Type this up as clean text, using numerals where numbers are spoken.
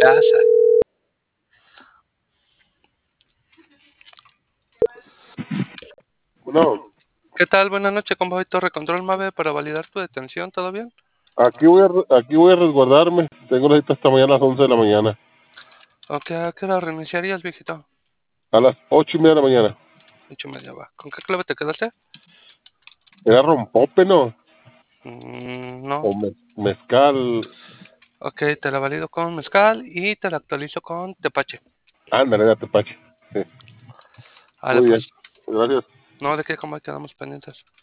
casa. No, ¿Qué tal? Buenas noches, convoy Torre Control Mave para validar tu detención, ¿todo bien? aquí voy a resguardarme. Tengo la cita hasta mañana a las 11 de la mañana. Ok, ¿a qué hora reiniciarías, viejito? A las 8:30 de la mañana. 8:30 va. ¿Con qué clave te quedaste? Era rompope, ¿no? No. O mezcal. Ok, te la valido con mezcal y te la actualizo con tepache. Ándale, ya Tepache. Sí. Vale, Muy bien. pues. Gracias. No, de qué, cómo quedamos pendientes.